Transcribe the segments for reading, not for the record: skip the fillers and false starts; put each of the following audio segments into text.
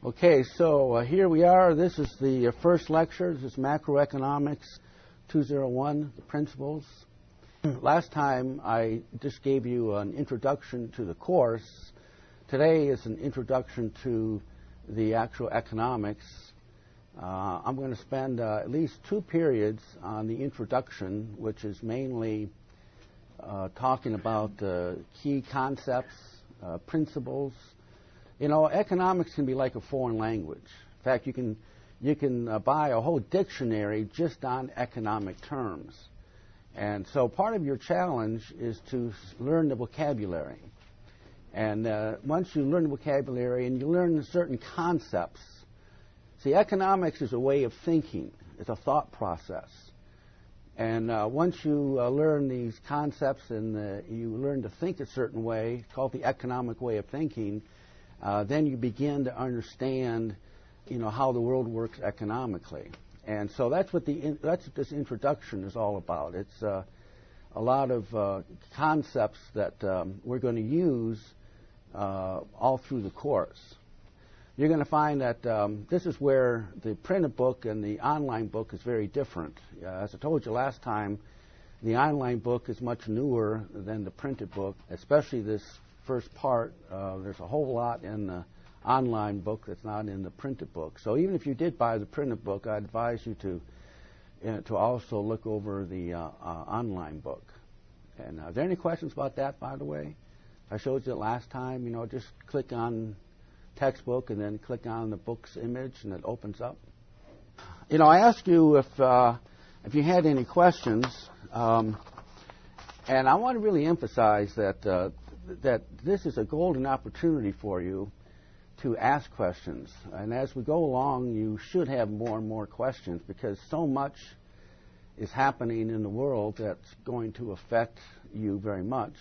Okay, so here we are. This is the first lecture. This is Macroeconomics 201, the principles. Last time I just gave you an introduction to the course. Today is an introduction to the actual economics. I'm going to spend at least 2 periods on the introduction, which is mainly talking about key concepts, principles. You know, economics can be like a foreign language. In fact, you can buy a whole dictionary just on economic terms. And so part of your challenge is to learn the vocabulary. And once you learn the vocabulary and you learn certain concepts, see, economics is a way of thinking. It's a thought process. And once you learn these concepts and you learn to think a certain way, it's called the economic way of thinking, then you begin to understand, how the world works economically. And so that's what this introduction is all about. It's a lot of concepts that we're going to use all through the course. You're going to find that this is where the printed book and the online book is very different. As I told you last time, the online book is much newer than the printed book, especially this first part. There's a whole lot in the online book that's not in the printed book. So even if you did buy the printed book, I advise you to also look over the online book. And are there any questions about that, by the way? I showed you it last time. Just click on textbook and then click on the book's image, and it opens up. I asked you if you had any questions, and I want to really emphasize that this is a golden opportunity for you to ask questions. And as we go along, you should have more and more questions because so much is happening in the world that's going to affect you very much.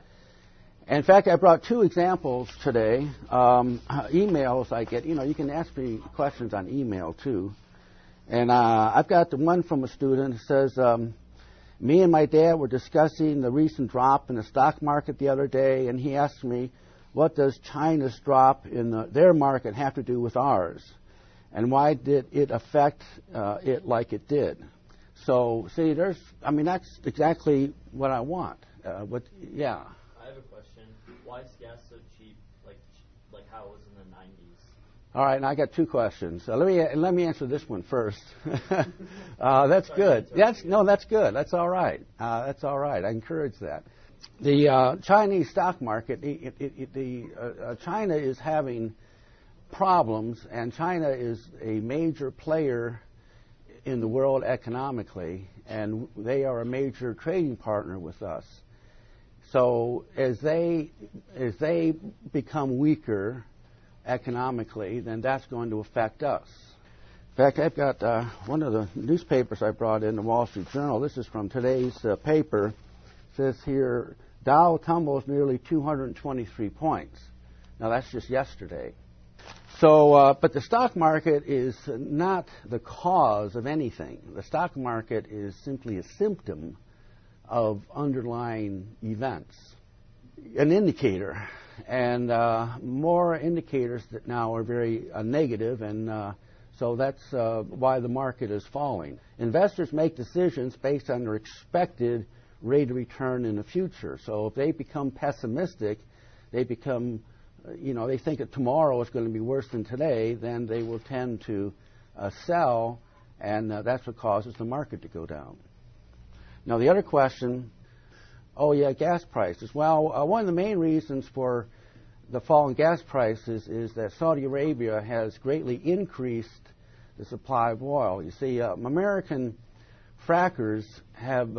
In fact, I brought 2 examples today. Emails I get. You can ask me questions on email, too. And I've got the one from a student who says, me and my dad were discussing the recent drop in the stock market the other day, and he asked me, what does China's drop in their market have to do with ours? And why did it affect it like it did? So, see, that's exactly what I want. I have a question. Why is gas so cheap, like how it was in the 90s? All right, and I got 2 questions. Let me answer this one first. That's good. That's good. That's all right. That's all right. I encourage that. The Chinese stock market, China is having problems, and China is a major player in the world economically, and they are a major trading partner with us. So as they become weaker economically, then that's going to affect us. In fact, I've got one of the newspapers I brought in, the Wall Street Journal. This is from today's paper. It says here, Dow tumbles nearly 223 points. Now, that's just yesterday. So, but the stock market is not the cause of anything. The stock market is simply a symptom of underlying events, an indicator. And more indicators that now are very negative, and so that's why the market is falling. Investors make decisions based on their expected rate of return in the future. So if they become pessimistic, they become, they think that tomorrow is going to be worse than today, then they will tend to sell, and that's what causes the market to go down. Now, the other question, gas prices. Well, one of the main reasons for the fall in gas prices is that Saudi Arabia has greatly increased the supply of oil. You see, American frackers have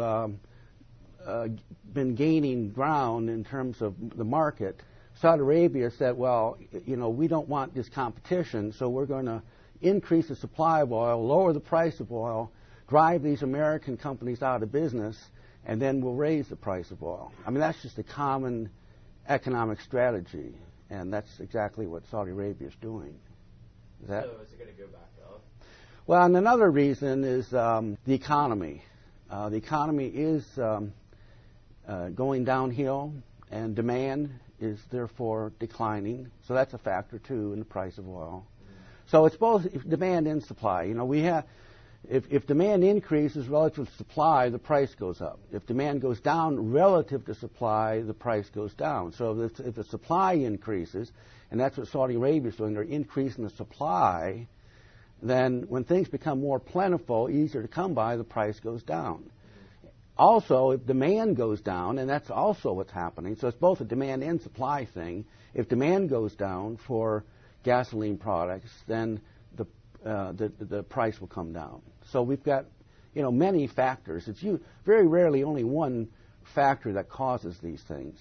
been gaining ground in terms of the market. Saudi Arabia said, well, we don't want this competition, so we're going to increase the supply of oil, lower the price of oil, drive these American companies out of business, and then we'll raise the price of oil. I mean, that's just a common economic strategy, and that's exactly what Saudi Arabia is doing. So is it going to go back up? Well, and another reason is the economy. The economy is going downhill, and demand is therefore declining. So that's a factor, too, in the price of oil. So it's both demand and supply. We have, if demand increases relative to supply, the price goes up. If demand goes down relative to supply, the price goes down. So if the supply increases, and that's what Saudi Arabia is doing, they're increasing the supply, then when things become more plentiful, easier to come by, the price goes down. Also, if demand goes down, and that's also what's happening, so it's both a demand and supply thing. If demand goes down for gasoline products, then the price will come down. So we've got, many factors. It's very rarely only one factor that causes these things.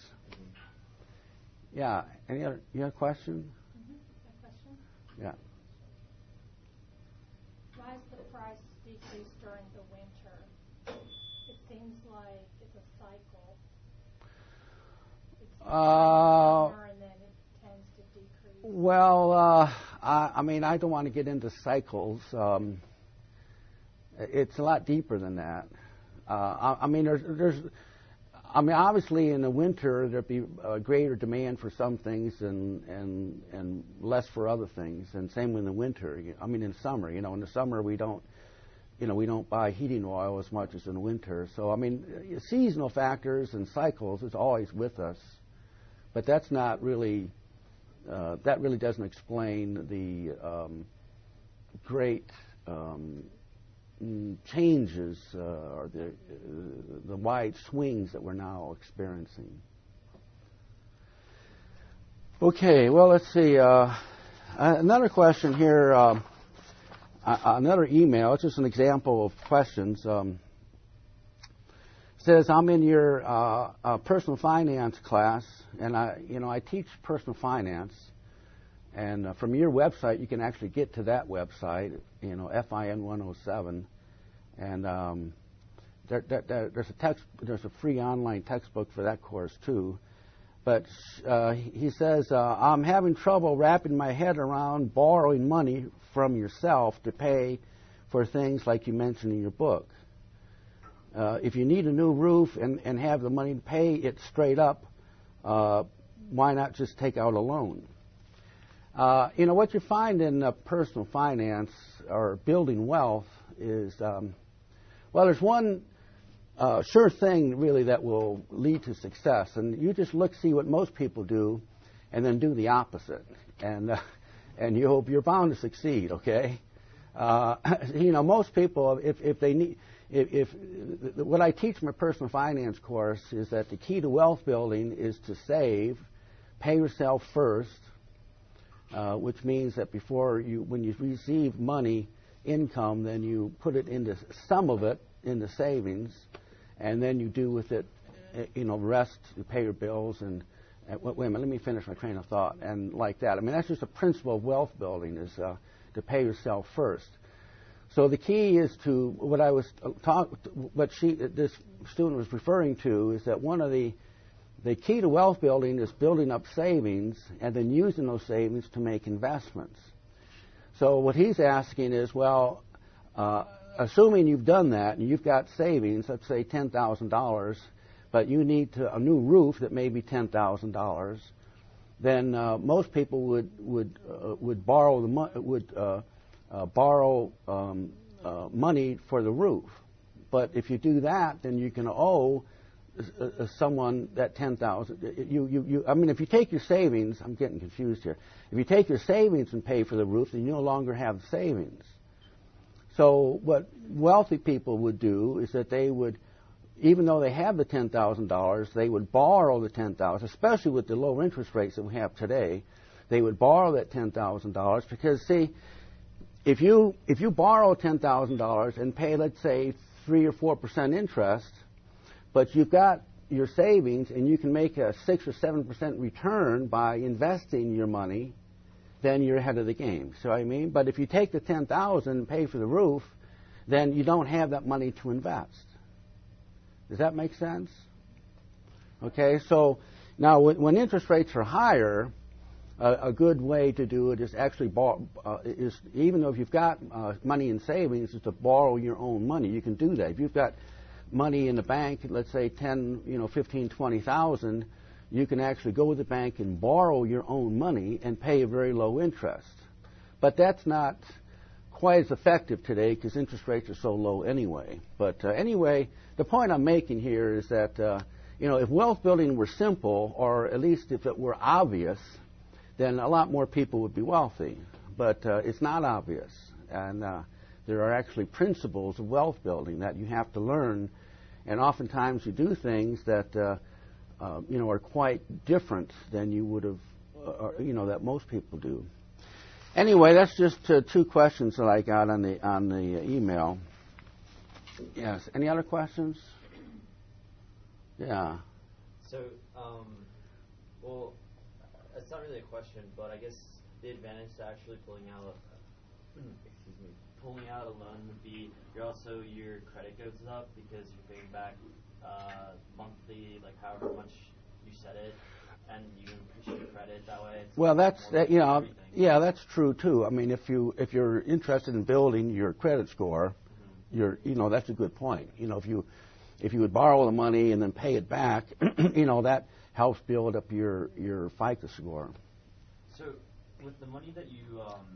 Yeah. You have a question? A question? Yeah. Why is the price decrease during the winter? It seems like it's a cycle. It's summer and then it tends to decrease. Well, I don't want to get into cycles. It's a lot deeper than that. Obviously in the winter there'd be greater demand for some things and less for other things, and same in the winter. In summer, in the summer we don't buy heating oil as much as in the winter. So seasonal factors and cycles is always with us, but that's not really that really doesn't explain the great changes or the wide swings that we're now experiencing. Okay, well, let's see. Another question here, another email. It's just an example of questions. Says, I'm in your personal finance class, and I teach personal finance. And from your website, you can actually get to that website, FIN 107, and there's a free online textbook for that course too. But he says, I'm having trouble wrapping my head around borrowing money from yourself to pay for things like you mentioned in your book. If you need a new roof and have the money to pay it straight up, why not just take out a loan? What you find in personal finance or building wealth is, there's one sure thing really that will lead to success, and you just see what most people do, and then do the opposite, and you're bound to succeed. Okay, most people, if what I teach in my personal finance course is that the key to wealth building is to save, pay yourself first. Which means that when you receive money, income, then you put it some of it into savings, and then you do with it, rest, you pay your bills, and wait a minute, let me finish my train of thought, and like that. That's just a principle of wealth building, is to pay yourself first. So the key is to what this student was referring to is that one of the key to wealth building is building up savings and then using those savings to make investments. So what he's asking is, assuming you've done that and you've got savings, let's say $10,000, but you need a new roof that may be $10,000, then most people would borrow money for the roof. But if you do that, then you can owe someone that $10,000. If you take your savings, I'm getting confused here. If you take your savings and pay for the roof, then you no longer have savings. So what wealthy people would do is that they would, even though they have the $10,000, they would borrow the $10,000, especially with the low interest rates that we have today. They would borrow that $10,000 because, see, if you borrow $10,000 and pay, let's say, 3 or 4% interest, but you've got your savings and you can make a 6 or 7% return by investing your money, then you're ahead of the game. So but if you take the $10,000 and pay for the roof, then you don't have that money to invest. Does that make sense? Okay, so now when interest rates are higher, a good way to do it is actually even though if you've got money in savings, is to borrow your own money. You can do that. If you've got money in the bank, let's say 10, 15, 20,000, you can actually go to the bank and borrow your own money and pay a very low interest. but that's not quite as effective today because interest rates are so low anyway. But anyway, the point I'm making here is that if wealth building were simple, or at least if it were obvious, then a lot more people would be wealthy. But it's not obvious, and there are actually principles of wealth building that you have to learn, and oftentimes you do things that are quite different than you would have, that most people do. Anyway, that's just 2 questions that I got on the email. Yes. Any other questions? Yeah. So, well, it's not really a question, but I guess the advantage to actually pulling out a loan would be your credit goes up because you're paying back monthly, like however much you set it, and you increase your credit that way. Well, that's that's true too. I mean, if you're interested in building your credit score, that's a good point. If you would borrow the money and then pay it back, that helps build up your FICO score. So, with the money that you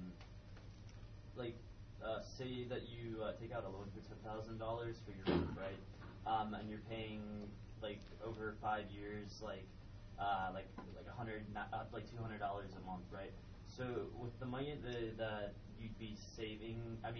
say that you take out a loan for $10,000 for your rent, right? And you're paying over 5 years, like $200 a month, right? So with the money that you'd be saving,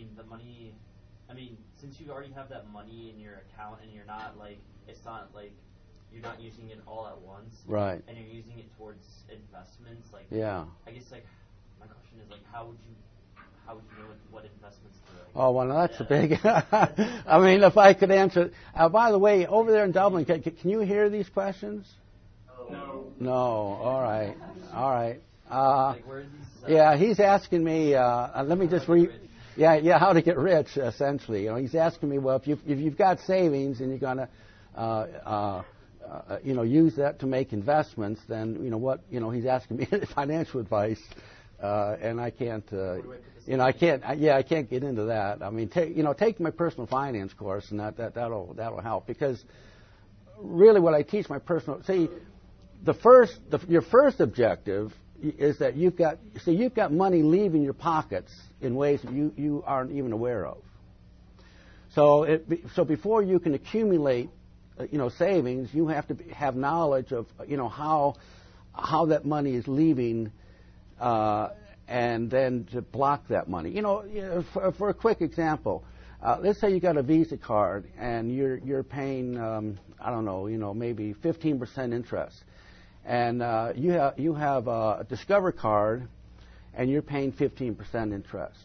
since you already have that money in your account and you're not you're not using it all at once, right? And you're using it towards investments, yeah. I guess my question is how would you know what investments to do? Oh, well, that's a big. If I could answer. By the way, over there in Dublin, can you hear these questions? No. No. All right. Where is these, yeah, he's asking me. Let me just read. Yeah, how to get rich, essentially. He's asking me, well, if you've got savings and you're going to, use that to make investments, then he's asking me financial advice, and I can't. I can't get into that. I mean, take my personal finance course, and that'll help, because really what I teach my personal. See, your first objective is that you've got money leaving your pockets in ways that you aren't even aware of. So before you can accumulate, savings, you have to have knowledge of how that money is leaving, and then to block that money. For a quick example, let's say you got a Visa card and you're paying maybe 15% interest. And you have a Discover card, and you're paying 15% interest.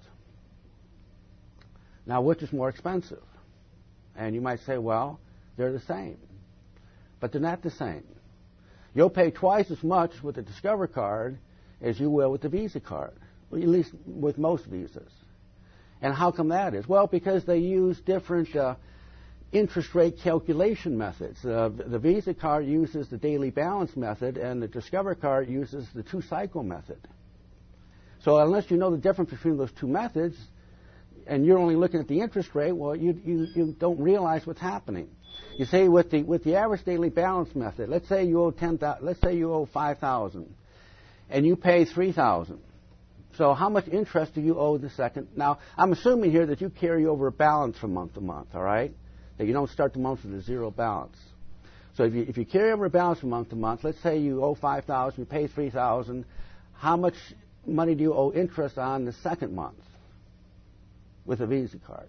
Now, which is more expensive? And you might say, well, they're the same. But they're not the same. You'll pay twice as much with the Discover card as you will with the Visa card, at least with most Visas. And how come that is? Well, because they use different interest rate calculation methods. The Visa card uses the daily balance method, and the Discover card uses the 2-cycle method. So unless you know the difference between those 2 methods, and you're only looking at the interest rate, well, you don't realize what's happening. You say with the average daily balance method, let's say you owe $5,000, and you pay $3,000. So how much interest do you owe the second? Now, I'm assuming here that you carry over a balance from month to month, all right? That you don't start the month with a zero balance. So if you carry over a balance from month to month, let's say you owe $5,000, you pay $3,000, how much money do you owe interest on the second month with a Visa card?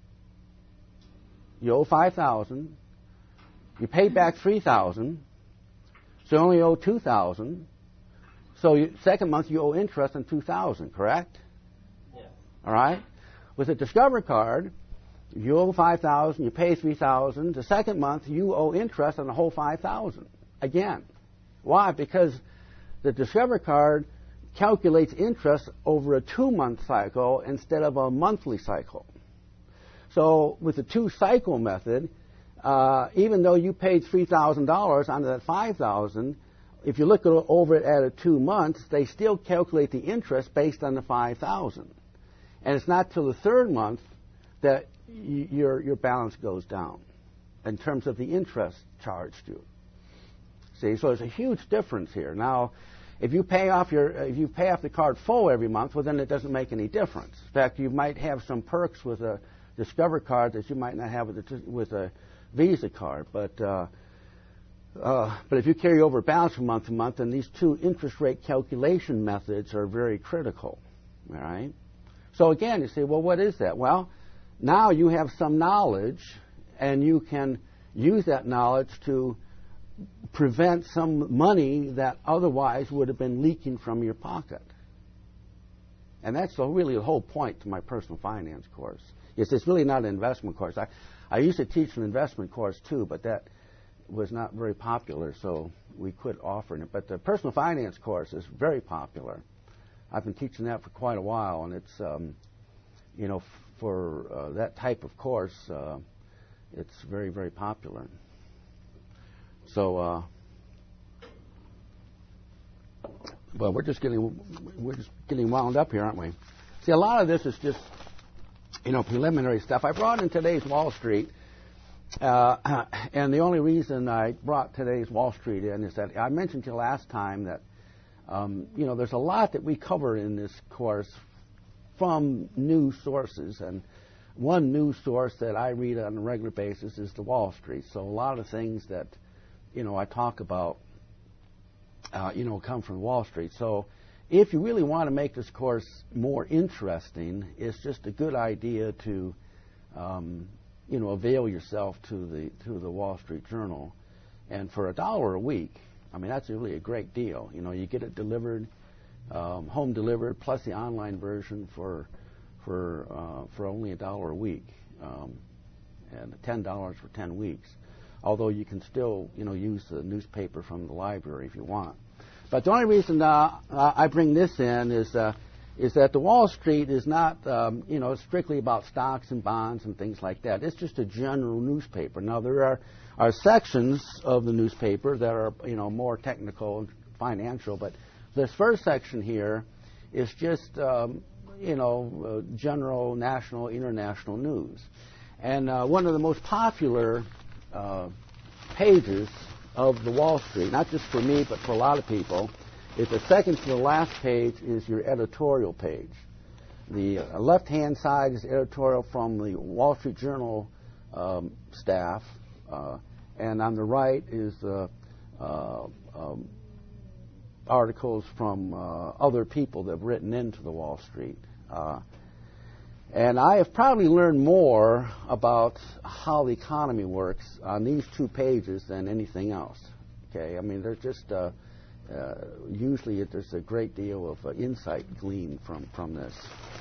You owe $5,000, you pay back $3,000, so you only owe $2,000. So second month you owe interest on $2,000, correct? Yeah. All right. With a Discover card, you owe $5,000, you pay $3,000. The second month you owe interest on the whole $5,000 again. Why? Because the Discover card calculates interest over a 2-month cycle instead of a monthly cycle. So with the 2-cycle method, even though you paid $3,000 onto that $5,000, if you look over it at 2 months, they still calculate the interest based on the $5,000. And it's not till the third month that your balance goes down in terms of the interest charged you. See, so there's a huge difference here. Now, if you pay off the card full every month, well, then it doesn't make any difference. In fact, you might have some perks with a Discover card that you might not have with a Visa card. But if you carry over balance from month to month, then these two interest rate calculation methods are very critical. All right. So again, you say, well, what is that? Well, now you have some knowledge, and you can use that knowledge to prevent some money that otherwise would have been leaking from your pocket. And that's really the whole point to my personal finance course. It's really not an investment course. I used to teach an investment course too, but that was not very popular, so we quit offering it. But the personal finance course is very popular. I've been teaching that for quite a while, and it's, for that type of course, it's very, very popular. So, well, we're just getting wound up here, aren't we? See, a lot of this is just, preliminary stuff. I brought in today's Wall Street, and the only reason I brought today's Wall Street in is that I mentioned to you last time that, there's a lot that we cover in this course from news sources, and one news source that I read on a regular basis is the Wall Street. So a lot of things that, I talk about, come from Wall Street. So if you really want to make this course more interesting, it's just a good idea to, avail yourself to the Wall Street Journal. And for $1 a week, I mean, that's really a great deal. You get it delivered, home delivered, plus the online version for only $1 a week, and $10 for 10 weeks. Although you can still, use the newspaper from the library if you want. But the only reason I bring this in is that the Wall Street is not, strictly about stocks and bonds and things like that. It's just a general newspaper. Now, there are sections of the newspaper that are, more technical and financial, but this first section here is just, general, national, international news. And one of the most popular pages of the Wall Street, not just for me, but for a lot of people, is the second to the last page is your editorial page. The left-hand side is editorial from the Wall Street Journal staff, and on the right is articles from other people that have written into the Wall Street. And I have probably learned more about how the economy works on these two pages than anything else. Okay, I mean, there's just usually there's a great deal of insight gleaned from this.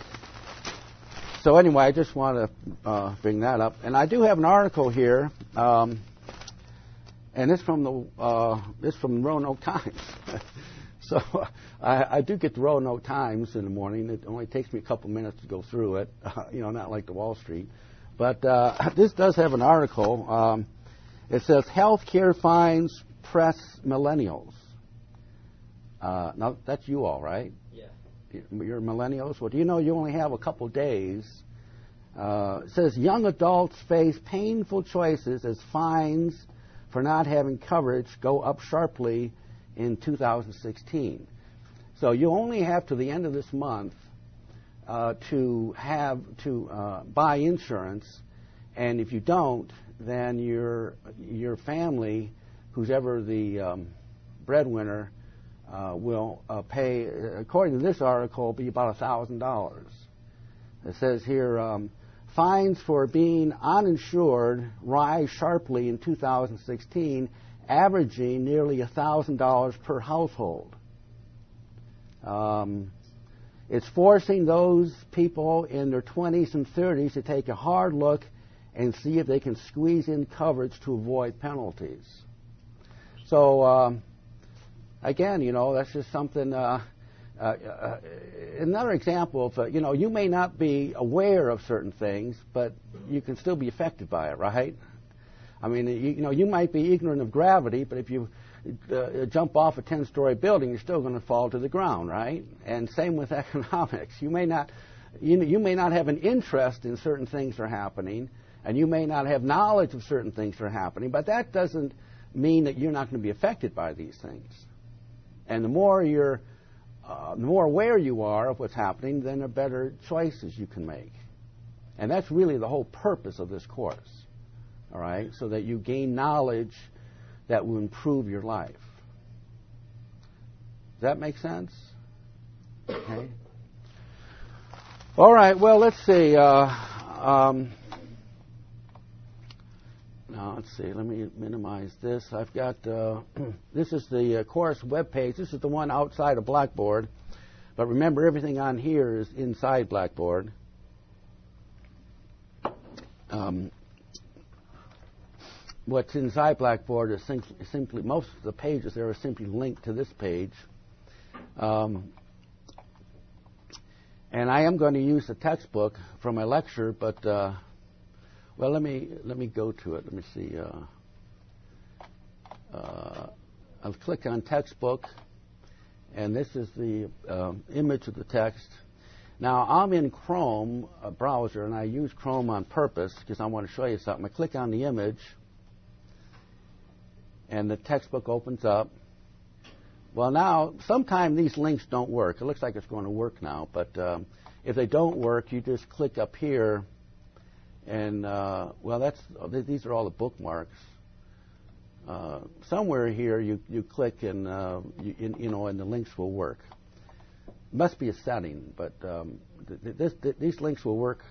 So anyway, I just want to bring that up, and I do have an article here, and it's from the Roanoke Times. So I do get the Roanoke Times in the morning. It only takes me a couple minutes to go through it, not like the Wall Street. But this does have an article. It says, "Healthcare Fines Press Millennials." Now, that's you all, right? Yeah. You're millennials? Well, do you know you only have a couple days? It says, "Young adults face painful choices as fines for not having coverage go up sharply in 2016. So you only have to the end of this month to buy insurance, and if you don't, then your family, who's ever the breadwinner, will pay, according to this article, be about $1,000. It says here, fines for being uninsured rise sharply in 2016, averaging nearly $1,000 per household. It's forcing those people in their 20s and 30s to take a hard look and see if they can squeeze in coverage to avoid penalties." So, again, that's just something, another example of, you may not be aware of certain things, but you can still be affected by it, right? I mean, you might be ignorant of gravity, but if you jump off a 10-story building, you're still going to fall to the ground, right? And same with economics. You may not have an interest in certain things that are happening, and you may not have knowledge of certain things that are happening, but that doesn't mean that you're not going to be affected by these things. And the more aware you are of what's happening, then the better choices you can make. And that's really the whole purpose of this course, all right, so that you gain knowledge that will improve your life. Does that make sense? Okay. All right, well, let's see. Now, let's see. Let me minimize this. I've got, this is the course webpage. This is the one outside of Blackboard. But remember, everything on here is inside Blackboard. What's inside Blackboard is simply, most of the pages there are simply linked to this page. And I am going to use the textbook from my lecture, but well, let me go to it. Let me see. I'll click on textbook, and this is the image of the text. Now, I'm in Chrome browser, and I use Chrome on purpose because I want to show you something. I click on the image, and the textbook opens up. Well, now, sometimes these links don't work. It looks like it's going to work now, but if they don't work, you just click up here, and, well, these are all the bookmarks. Somewhere here, you click, and, and the links will work. It must be a setting, but these links will work,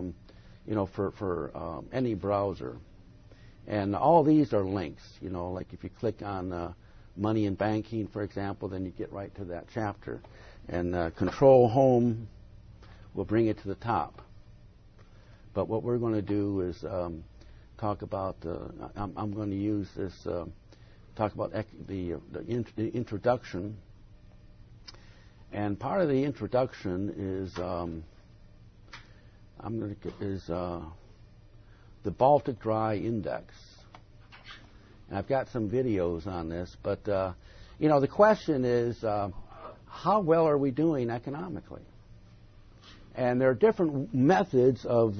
for any browser. And all these are links, like if you click on money and banking, for example, then you get right to that chapter. And Control Home will bring it to the top. But what we're going to do is talk about, I'm going to use this, talk about the introduction. And part of the introduction is, the Baltic Dry Index. And I've got some videos on this, but the question is, how well are we doing economically? And there are different methods of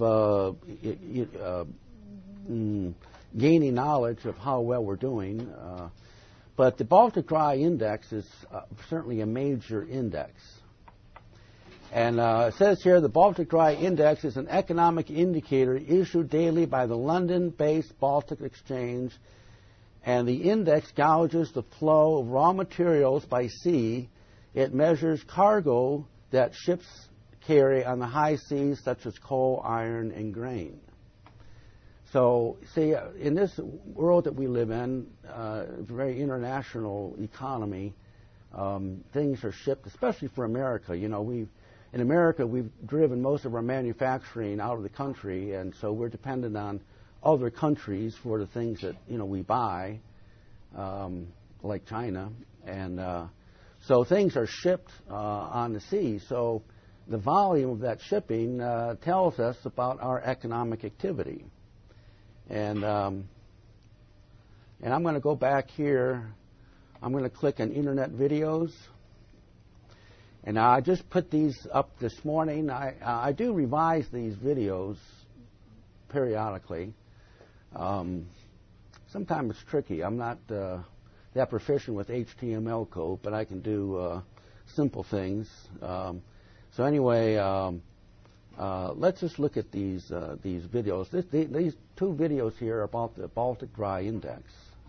gaining knowledge of how well we're doing, but the Baltic Dry Index is certainly a major index. And it says here, the Baltic Dry Index is an economic indicator issued daily by the London-based Baltic Exchange, and the index gauges the flow of raw materials by sea. It measures cargo that ships carry on the high seas, such as coal, iron, and grain. So, see, in this world that we live in, a very international economy, things are shipped, especially for America. In America, we've driven most of our manufacturing out of the country, and so we're dependent on other countries for the things that we buy, like China, and so things are shipped on the sea. So the volume of that shipping tells us about our economic activity, and I'm going to go back here. I'm going to click on Internet Videos. And I just put these up this morning. I do revise these videos periodically. Sometimes it's tricky. I'm not that proficient with HTML code, but I can do simple things. So anyway, let's just look at these videos. These two videos here are about the Baltic Dry Index.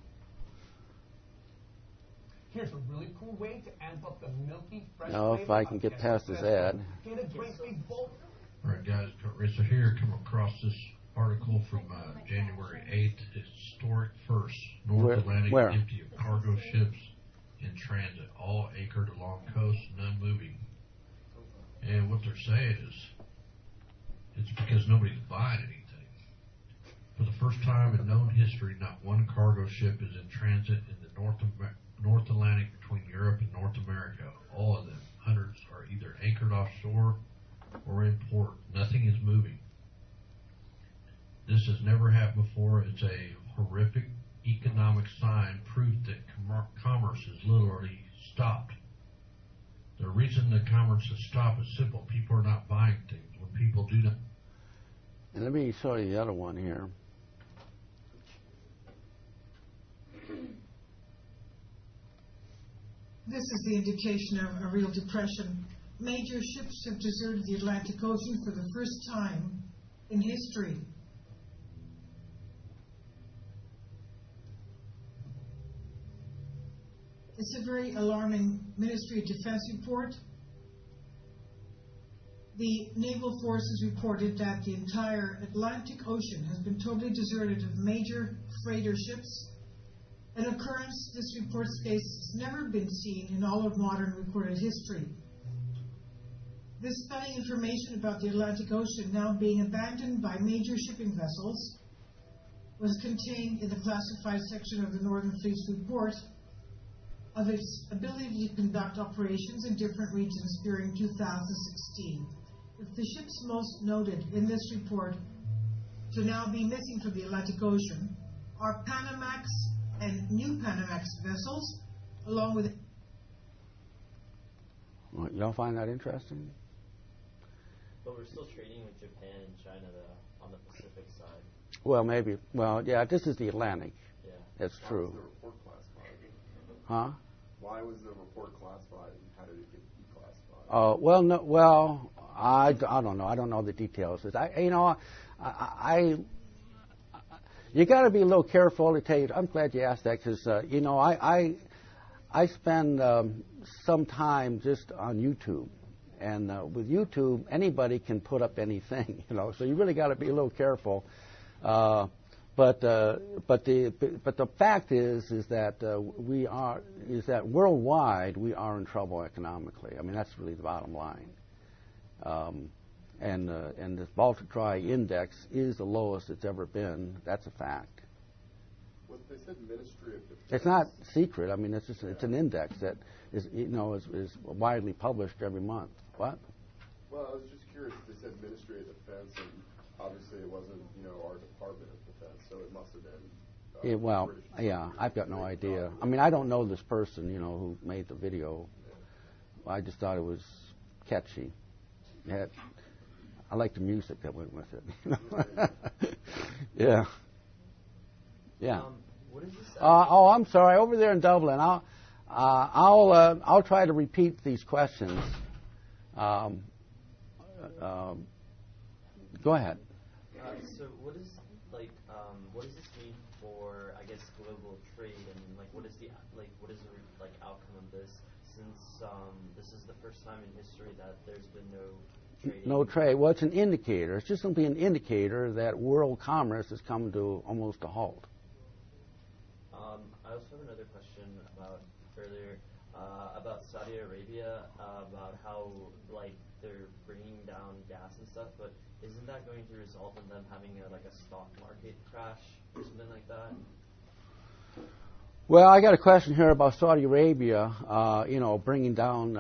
Here's a really cool way to amp up the milky, fresh flavor. If I can get past this ad. Get a great big bowl. All right, guys, Kurt Racer here. Come across this article from January 8th. Historic first. North Atlantic empty of cargo ships in transit, all anchored along coast, none moving. And what they're saying is it's because nobody's buying anything. For the first time in known history, not one cargo ship is in transit in the North Atlantic between Europe and North America. All of them, hundreds, are either anchored offshore or in port. Nothing is moving. This has never happened before. It's a horrific economic sign, proof that commerce is literally stopped. The reason the commerce has stopped is simple. People are not buying things. When people do that. And let me show you the other one here. This is the indication of a real depression. Major ships have deserted the Atlantic Ocean for the first time in history. It's a very alarming Ministry of Defense report. The Naval Forces reported that the entire Atlantic Ocean has been totally deserted of major freighter ships, an occurrence this report states has never been seen in all of modern recorded history. This stunning information about the Atlantic Ocean now being abandoned by major shipping vessels was contained in the classified section of the Northern Fleet's report of its ability to conduct operations in different regions during 2016. If the ships most noted in this report to now be missing from the Atlantic Ocean are Panamax and new Panamax vessels, along with... Well, y'all find that interesting? But we're still trading with Japan and China, though, on the Pacific side. Well, maybe. Well, yeah, this is the Atlantic. Yeah. That's true. Why was the report classified? Huh? Why was the report classified, and how did it get declassified? Well, no. Well, I don't know. I don't know the details. You got to be a little careful to tell you. I'm glad you asked that because I spend some time just on YouTube, and with YouTube anybody can put up anything, So you really got to be a little careful. But the fact is that worldwide we are in trouble economically. I mean, that's really the bottom line. And this Baltic Dry Index is the lowest it's ever been. That's a fact. Well, they said Ministry of Defense. It's not secret. I mean, it's an index that is widely published every month. What? Well, I was just curious. They said Ministry of Defense, and obviously it wasn't our Department of Defense, so it must have been. British. Yeah, I've got no idea. I mean, I don't know this person, who made the video. I just thought it was catchy. I like the music that went with it. Yeah. Yeah. What is this? I'm sorry. Over there in Dublin, I'll try to repeat these questions. Go ahead. So what does this mean for, I guess, global trade, and what is the outcome of this? Since this is the first time in history that there's been no trade. No trade. Well, it's an indicator. It's just simply an indicator that world commerce has come to almost a halt. I also have another question about Saudi Arabia, about how they're bringing down gas and stuff, but isn't that going to result in them having a stock market crash or something like that? Well, I got a question here about Saudi Arabia, bringing down.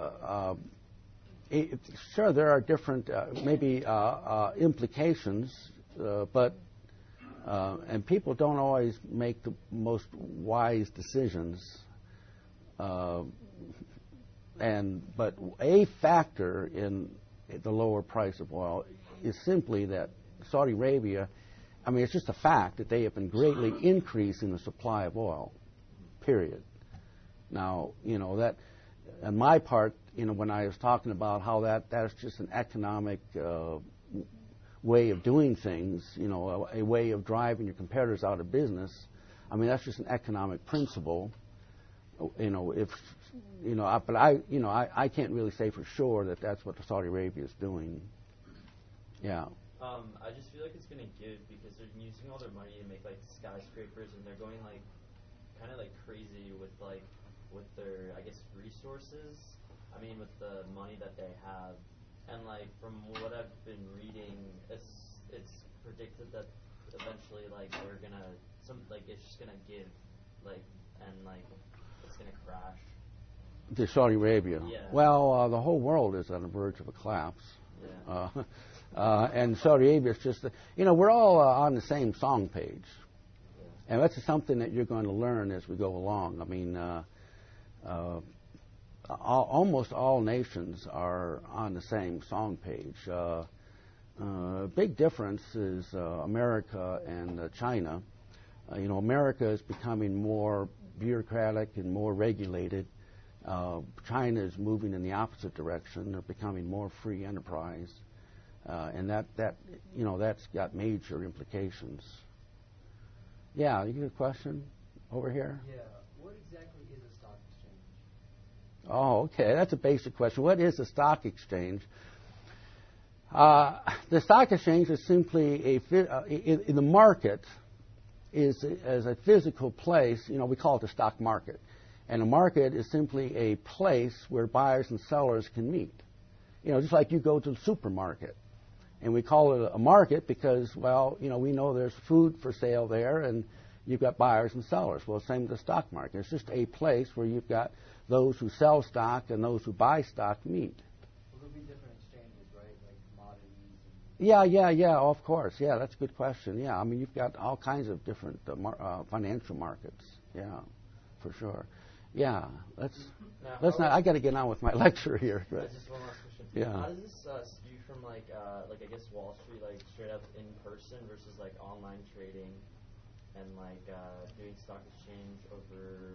Sure, there are different implications, but and people don't always make the most wise decisions. But a factor in the lower price of oil is simply that Saudi Arabia, I mean, it's just a fact that they have been greatly increasing the supply of oil, period. Now, that, on my part, when I was talking about how that's just an economic way of doing things, a way of driving your competitors out of business, I mean, that's just an economic principle. But I can't really say for sure that that's what Saudi Arabia is doing. Yeah. I just feel like it's going to give because they're using all their money to make skyscrapers, and they're going kind of crazy with their, I guess, resources. I mean, with the money that they have, and from what I've been reading, it's predicted that eventually they're gonna it's just gonna give and it's gonna crash. To Saudi Arabia. Yeah. Well, the whole world is on the verge of a collapse. Yeah. And Saudi Arabia is just, we're all on the same song page. Yeah. And that's something that you're going to learn as we go along. I mean, almost all nations are on the same song page. Big difference is America and China. America is becoming more bureaucratic and more regulated. China is moving in the opposite direction. They're becoming more free enterprise, and that's got major implications. Yeah, you get a question over here? Yeah. What exactly is a stock exchange? Oh, okay. That's a basic question. What is a stock exchange? The stock exchange is simply in the market is as a physical place. We call it the stock market. And a market is simply a place where buyers and sellers can meet. Just like you go to the supermarket. And we call it a market because, we know there's food for sale there and you've got buyers and sellers. Well, same with the stock market. It's just a place where you've got those who sell stock and those who buy stock meet. Well, there'll be different exchanges, right? Like commodities? Yeah, of course. Yeah, that's a good question. Yeah, you've got all kinds of different financial markets. Yeah, for sure. Yeah, let's not. I got to get on with my lecture here. But. Just one last question. Yeah. How does this skew from I guess Wall Street straight up in person versus online trading and doing stock exchange over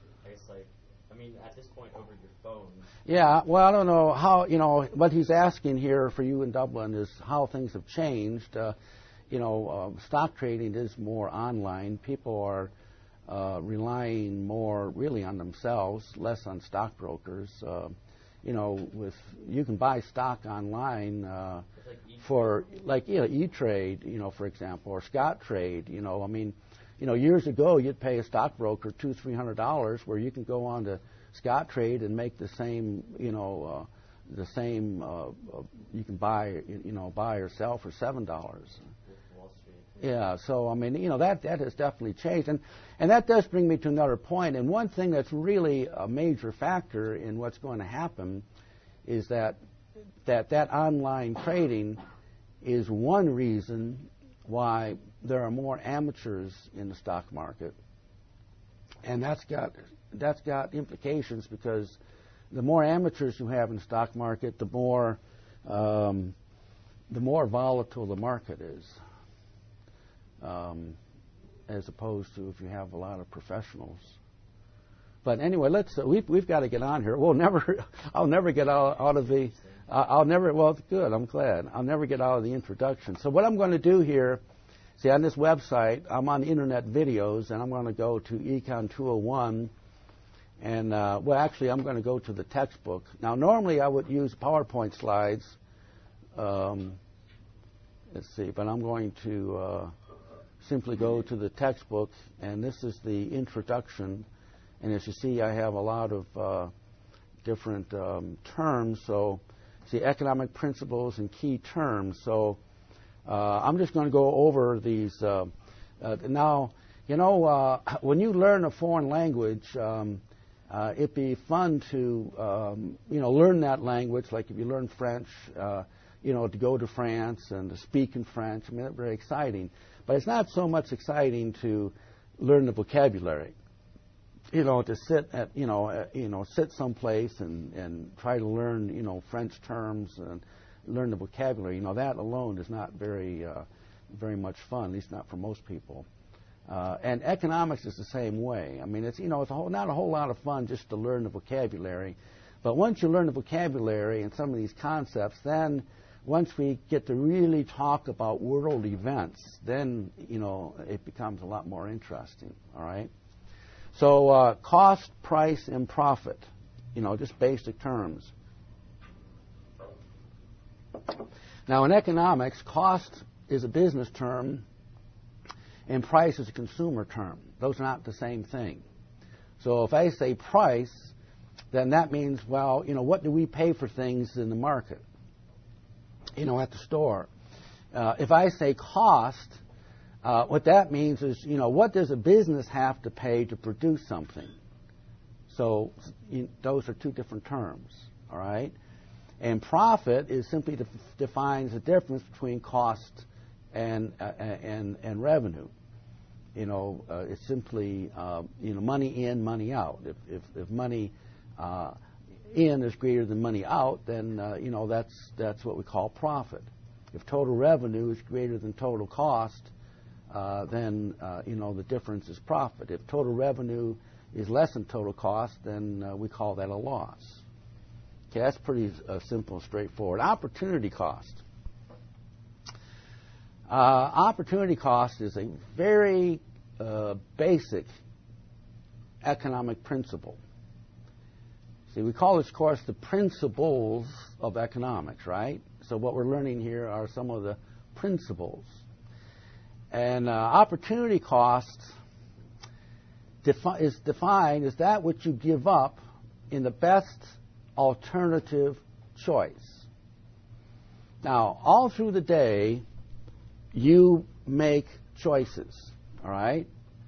at this point over your phone? Yeah. Well, I don't know how what he's asking here for you in Dublin is how things have changed. Stock trading is more online. People are relying more really on themselves, less on stockbrokers. You can buy stock online for E-Trade, for example, or Scottrade. Years ago you'd pay a stockbroker $200-300, where you can go on to Scottrade and make the same, you can buy or sell for $7. Yeah, so that has definitely changed, and that does bring me to another point. And one thing that's really a major factor in what's going to happen is that online trading is one reason why there are more amateurs in the stock market, and that's got implications, because the more amateurs you have in the stock market, the more volatile the market is. As opposed to if you have a lot of professionals. But anyway, we've got to get on here. I'll never get out of the. Well, it's good. I'm glad. I'll never get out of the introduction. So what I'm going to do here, on this website, I'm on Internet Videos, and I'm going to go to Econ 201, and actually, I'm going to go to the textbook. Now, normally I would use PowerPoint slides. Let's see, but I'm going to simply go to the textbook, and this is the introduction. And as you see, I have a lot of different terms. So, economic principles and key terms. So, I'm just going to go over these. Now, when you learn a foreign language, it'd be fun to, learn that language. Like if you learn French, to go to France and to speak in French. That's very exciting. But it's not so much exciting to learn the vocabulary. To sit at, sit someplace and try to learn, French terms and learn the vocabulary. That alone is not very much fun, at least not for most people. And economics is the same way. It's not a whole lot of fun just to learn the vocabulary. But once you learn the vocabulary and some of these concepts, then once we get to really talk about world events, then, it becomes a lot more interesting, all right? So cost, price, and profit, just basic terms. Now, in economics, cost is a business term and price is a consumer term. Those are not the same thing. So if I say price, then that means, what do we pay for things in the market? At the store. If I say cost, what that means is, what does a business have to pay to produce something? So those are two different terms, all right? And profit is simply defines the difference between cost and revenue. It's simply money in, money out. If money in is greater than money out, then that's what we call profit. If total revenue is greater than total cost, then the difference is profit. If total revenue is less than total cost, then we call that a loss. Okay, that's pretty simple and straightforward. Opportunity cost. Opportunity cost is a very basic economic principle. See, we call this course the principles of economics, right? So what we're learning here are some of the principles. And opportunity cost is defined as that which you give up in the best alternative choice. Now, all through the day, you make choices, all right?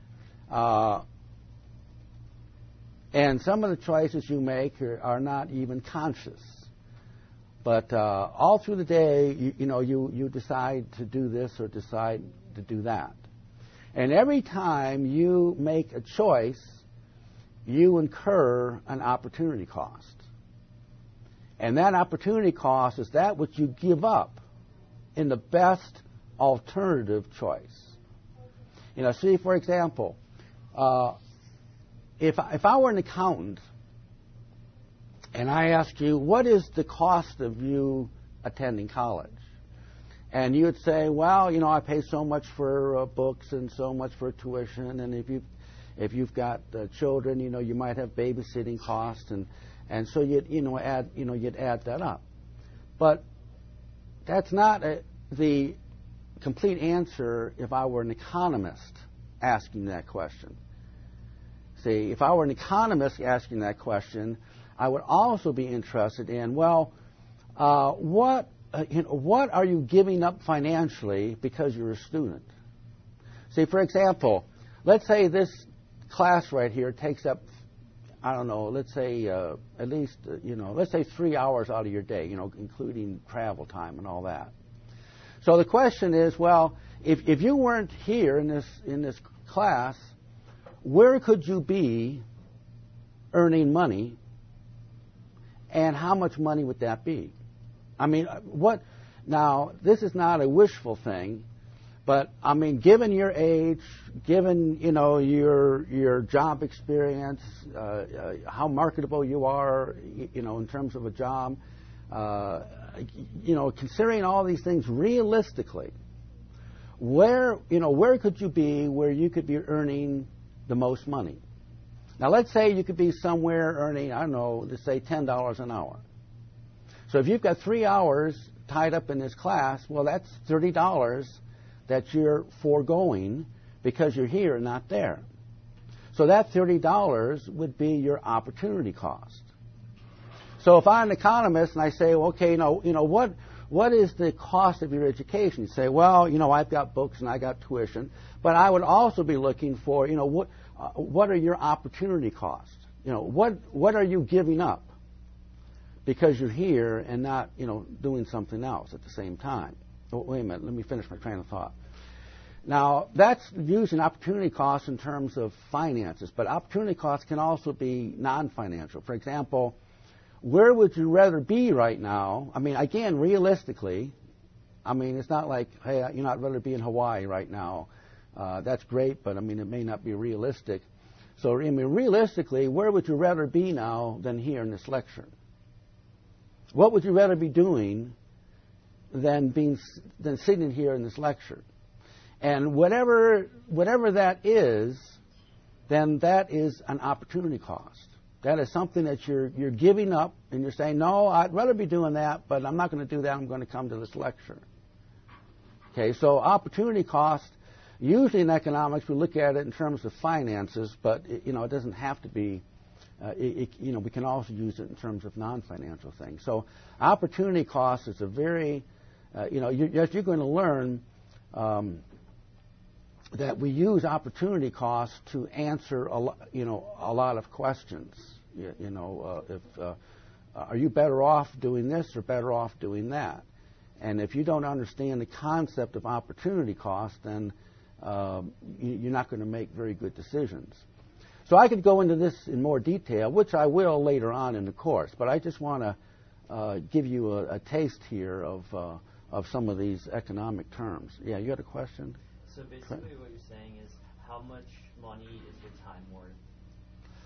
And some of the choices you make are not even conscious. But all through the day, you decide to do this or decide to do that. And every time you make a choice, you incur an opportunity cost. And that opportunity cost is that which you give up in the best alternative choice. See, for example, if I were an accountant and I asked you, what is the cost of you attending college? And you would say, well, I pay so much for books and so much for tuition, and if you've got children, you might have babysitting costs, and so you'd add that up. But that's not the complete answer if I were an economist asking that question. See, if I were an economist asking that question, I would also be interested in, what are you giving up financially because you're a student? See, for example, let's say this class right here takes up, let's say at least, let's say 3 hours out of your day, including travel time and all that. So the question is, well, if you weren't here in this class, where could you be earning money, and how much money would that be? Now, this is not a wishful thing, but, given your age, given, your job experience, how marketable you are, in terms of a job, considering all these things realistically, where could you be where you could be earning the most money? Now, let's say you could be somewhere earning, let's say $10 an hour. So if you've got 3 hours tied up in this class, well, that's $30 that you're foregoing because you're here and not there. So that $30 would be your opportunity cost. So if I'm an economist and I say, okay, what is the cost of your education? You say, well, I've got books and I got tuition, but I would also be looking for, what are your opportunity costs? What are you giving up because you're here and not, doing something else at the same time? Oh, wait a minute, let me finish my train of thought. Now, that's using opportunity costs in terms of finances, but opportunity costs can also be non-financial. For example, where would you rather be right now? Again, realistically, it's not like, hey, I'd rather be in Hawaii right now. That's great, but, it may not be realistic. So, realistically, where would you rather be now than here in this lecture? What would you rather be doing than sitting here in this lecture? And whatever that is, then that is an opportunity cost. That is something that you're giving up, and you're saying, no, I'd rather be doing that, but I'm not going to do that. I'm going to come to this lecture. Okay, so opportunity cost, usually in economics, we look at it in terms of finances, but it doesn't have to be. We can also use it in terms of non-financial things. So opportunity cost is a very, you're going to learn that we use opportunity cost to answer a lot of questions. Are you better off doing this or better off doing that? And if you don't understand the concept of opportunity cost, then you're not going to make very good decisions. So I could go into this in more detail, which I will later on in the course, but I just want to give you a taste here of some of these economic terms. Yeah, you had a question? So basically what you're saying is, how much money is your time worth?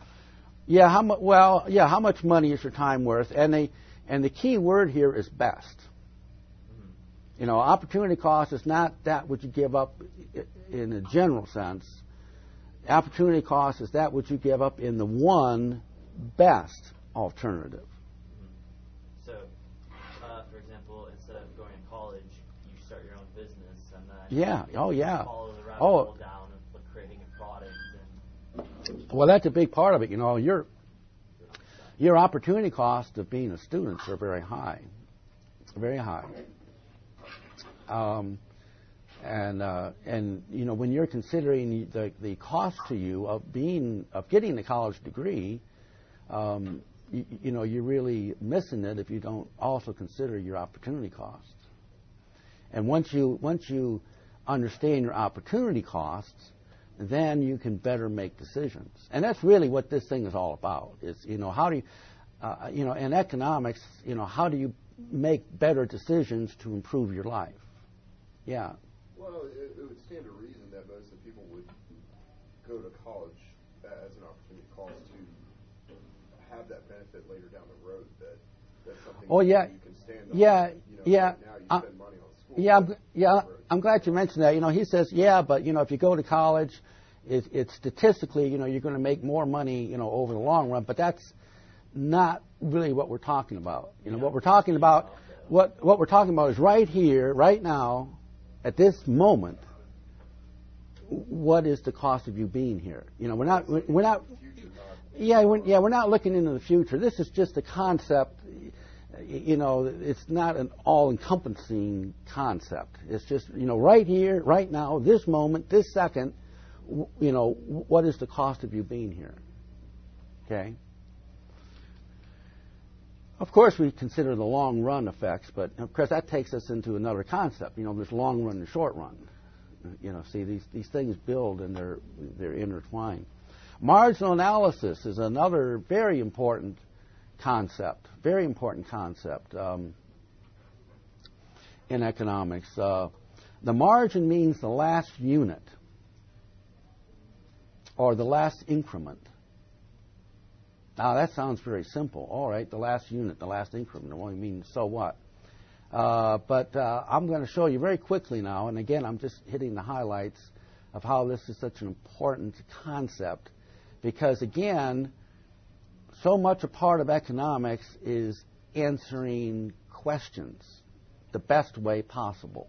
Yeah. How much money is your time worth? And the key word here is best. You know, opportunity cost is not that which you give up in a general sense. Opportunity cost is that which you give up in the one best alternative. So, for example, instead of going to college, you start your own business, and then follow the rabbit hole down of creating a product. Well, that's a big part of it. You know, your opportunity cost of being a student are very high, very high. And you know, when you're considering the cost to you of getting a college degree, you know, you're really missing it if you don't also consider your opportunity cost. And once you understand your opportunity costs, then you can better make decisions. And that's really what this thing is all about. Is, you know, how do you, you know, in economics, you know, how do you make better decisions to improve your life? Yeah. Well, it would stand to reason that most of the people would go to college as an opportunity cost to have that benefit later down the road. That's something you can stand on. Yeah. You know, now you spend money on school. I'm glad you mentioned that. You know, he says, but you know, if you go to college, it's statistically, you know, you're going to make more money, you know, over the long run. But that's not really what we're talking about. You know, what we're talking about, what we're talking about is right here, right now. At this moment, what is the cost of you being here? You know, we're not looking into the future. This is just a concept. You know, it's not an all-encompassing concept. It's just, you know, right here, right now, this moment, this second. You know, what is the cost of you being here? Okay. Of course, we consider the long-run effects, but of course that takes us into another concept. You know, there's long run and short run. You know, see, these things build and they're intertwined. Marginal analysis is another very important concept. Very important concept in economics. The margin means the last unit or the last increment. Now, that sounds very simple. All right, the last unit, the last increment. Well, I mean, so what? But I'm going to show you very quickly now, and again, I'm just hitting the highlights of how this is such an important concept. Because, again, so much a part of economics is answering questions the best way possible.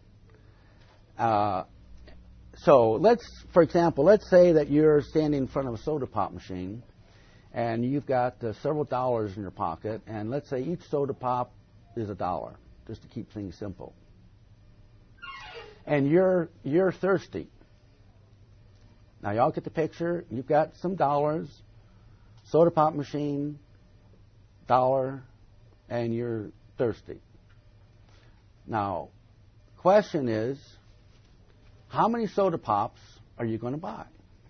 So, for example, let's say that you're standing in front of a soda pop machine, and you've got several dollars in your pocket, and let's say each soda pop is $1, just to keep things simple. And you're thirsty. Now, y'all get the picture. You've got some dollars, soda pop machine, $1, and you're thirsty. Now, question is, how many soda pops are you going to buy?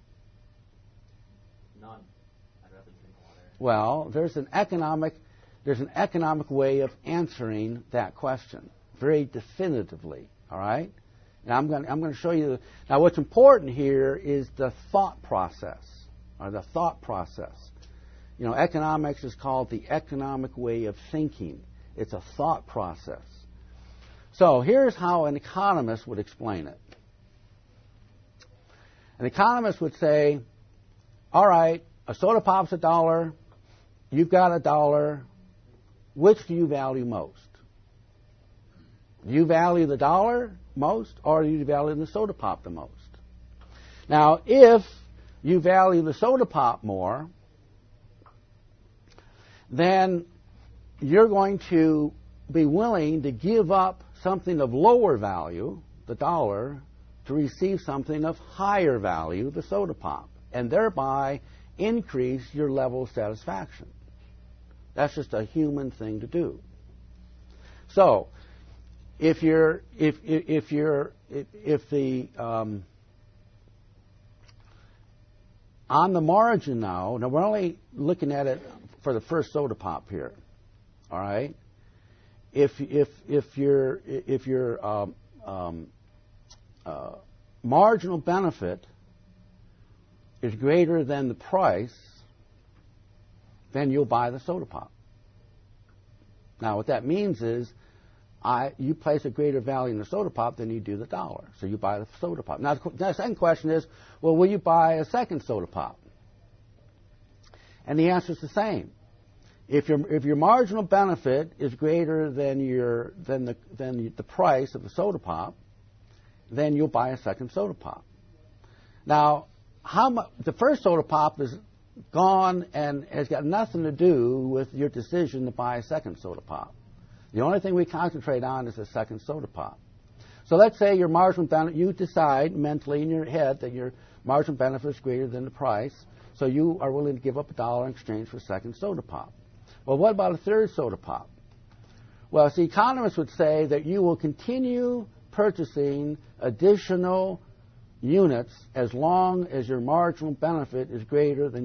None. I'd rather drink water. Well, there's an economic way of answering that question very definitively. All right. And I'm going to show you. Now, what's important here is the thought process, or the thought process. You know, economics is called the economic way of thinking. It's a thought process. So here's how an economist would explain it. An economist would say, all right, a soda pop's $1. You've got $1. Which do you value most? Do you value the $1 most, or do you value the soda pop the most? Now, if you value the soda pop more, then you're going to be willing to give up something of lower value, the $1, to receive something of higher value, the soda pop, and thereby increase your level of satisfaction. That's just a human thing to do. So, if on the margin now we're only looking at it for the first soda pop here, all right. If your marginal benefit is greater than the price, then you'll buy the soda pop. Now, what that means is you place a greater value in the soda pop than you do the dollar. So you buy the soda pop. Now, the second question is, well, will you buy a second soda pop? And the answer is the same. If your marginal benefit is greater than the price of the soda pop, then you'll buy a second soda pop. Now, the first soda pop is gone and has got nothing to do with your decision to buy a second soda pop. The only thing we concentrate on is the second soda pop. So let's say your marginal benefit, you decide mentally in your head that your marginal benefit is greater than the price, so you are willing to give up $1 in exchange for a second soda pop. Well, what about a third soda pop? Well, see, economists would say that you will continue purchasing additional units as long as your marginal benefit is greater than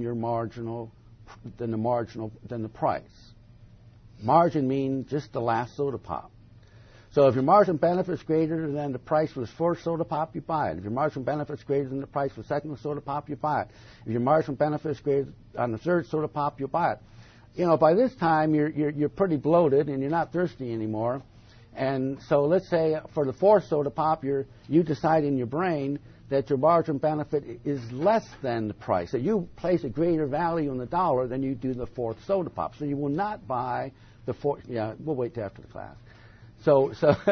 the price. Margin means just the last soda pop. So if your margin benefit is greater than the price for the first soda pop, you buy it. If your margin benefit is greater than the price for the second soda pop, you buy it. If your margin benefit is greater on the third soda pop, you buy it. You know, by this time you're pretty bloated and you're not thirsty anymore. And so let's say for the fourth soda pop, you decide in your brain that your margin benefit is less than the price. So you place a greater value on the dollar than you do the fourth soda pop. So you will not buy the fourth. Yeah, we'll wait till after the class. So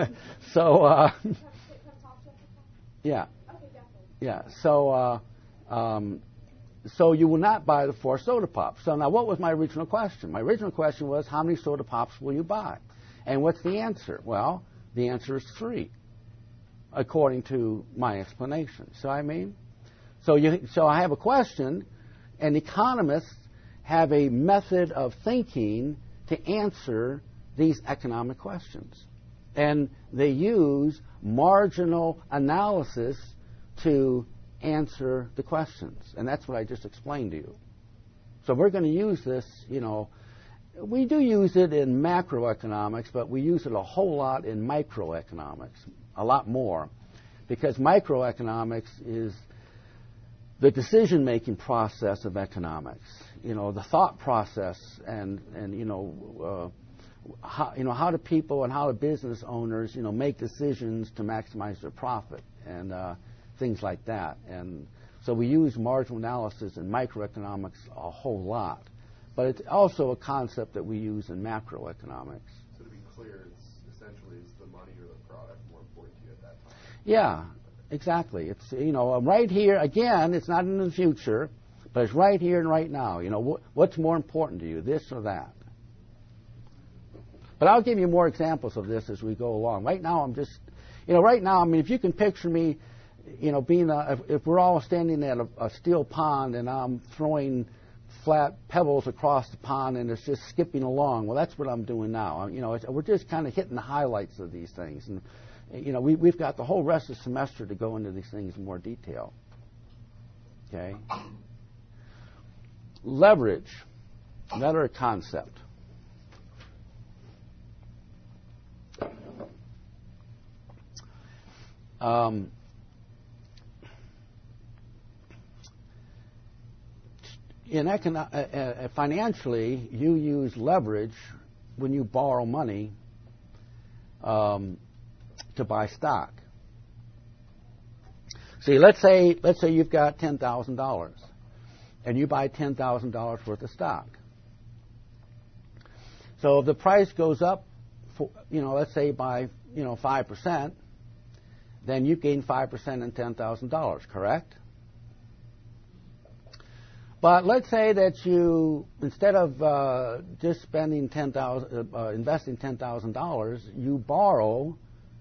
yeah, yeah. So you will not buy the fourth soda pop. So now, what was my original question? My original question was, how many soda pops will you buy? And what's the answer? Well, the answer is 3, according to my explanation. So I have a question, and economists have a method of thinking to answer these economic questions. And they use marginal analysis to answer the questions. And that's what I just explained to you. So we're going to use this, we do use it in macroeconomics, but we use it a whole lot in microeconomics, a lot more, because microeconomics is the decision-making process of economics, the thought process and how do people and how do business owners, make decisions to maximize their profit and things like that. And so we use marginal analysis in microeconomics a whole lot. But it's also a concept that we use in macroeconomics. So to be clear, it's essentially is the money or the product more important to you at that time? Yeah, exactly. It's, right here, again, it's not in the future, but it's right here and right now. What's more important to you, this or that? But I'll give you more examples of this as we go along. Right now, if you can picture me, if we're all standing at a still pond and I'm throwing flat pebbles across the pond and it's just skipping along, well, that's what I'm doing now. We're just kind of hitting the highlights of these things. And, we've got the whole rest of the semester to go into these things in more detail. Okay? Leverage, another concept. Financially, you use leverage when you borrow money to buy stock. See, let's say you've got $10,000, and you buy $10,000 worth of stock. So if the price goes up, let's say by 5%, then you gain 5% in $10,000, correct? But let's say that you, instead of just spending investing $10,000, you borrow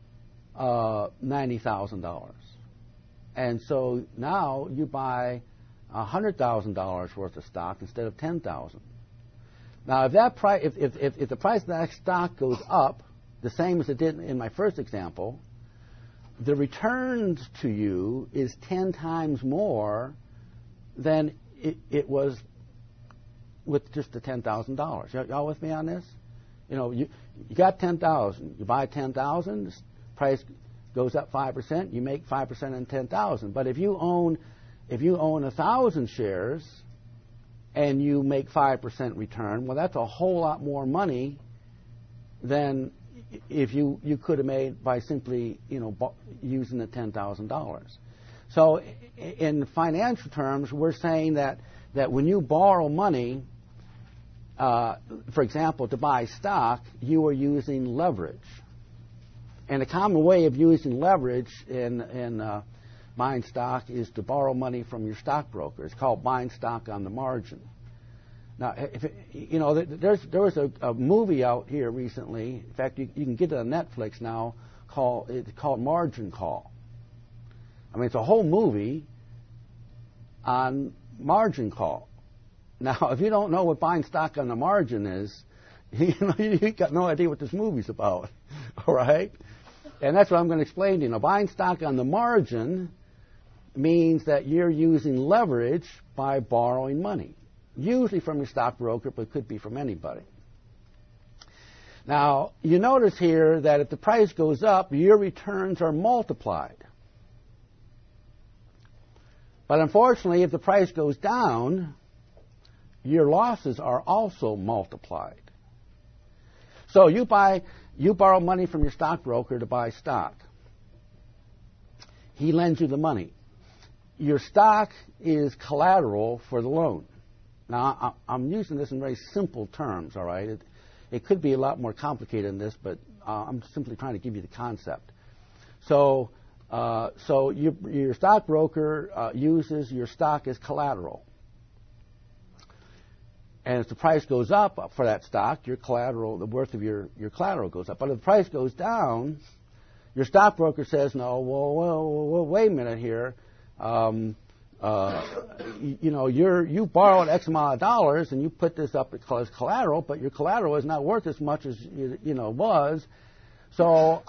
$90,000, and so now you buy $100,000 worth of stock instead of $10,000. Now, if the price of that stock goes up, the same as it did in my first example, the returns to you is 10 times more than it was with just the $10,000. Y'all with me on this? You got $10,000. You buy $10,000. Price goes up 5%. You make 5% in $10,000. But if you own 1,000 shares, and you make 5% return, well, that's a whole lot more money than if you could have made by simply, using the $10,000. So in financial terms, we're saying that when you borrow money, for example, to buy stock, you are using leverage. And a common way of using leverage in buying stock is to borrow money from your stockbroker. It's called buying stock on the margin. Now, there was a movie out here recently. In fact, you can get it on Netflix now. It's called Margin Call. I mean, it's a whole movie on margin call. Now, if you don't know what buying stock on the margin is, you got no idea what this movie's about. All right? And that's what I'm going to explain to you. Now, buying stock on the margin means that you're using leverage by borrowing money, usually from your stockbroker, but it could be from anybody. Now, you notice here that if the price goes up, your returns are multiplied. But unfortunately, if the price goes down, your losses are also multiplied. So you borrow money from your stockbroker to buy stock. He lends you the money. Your stock is collateral for the loan. Now, I'm using this in very simple terms, all right? It could be a lot more complicated than this, but I'm simply trying to give you the concept. So your stockbroker uses your stock as collateral. And as the price goes up for that stock, your collateral, the worth of your collateral goes up. But if the price goes down, your stockbroker says, no, well, wait a minute here. You borrowed X amount of dollars and you put this up as collateral, but your collateral is not worth as much as was. So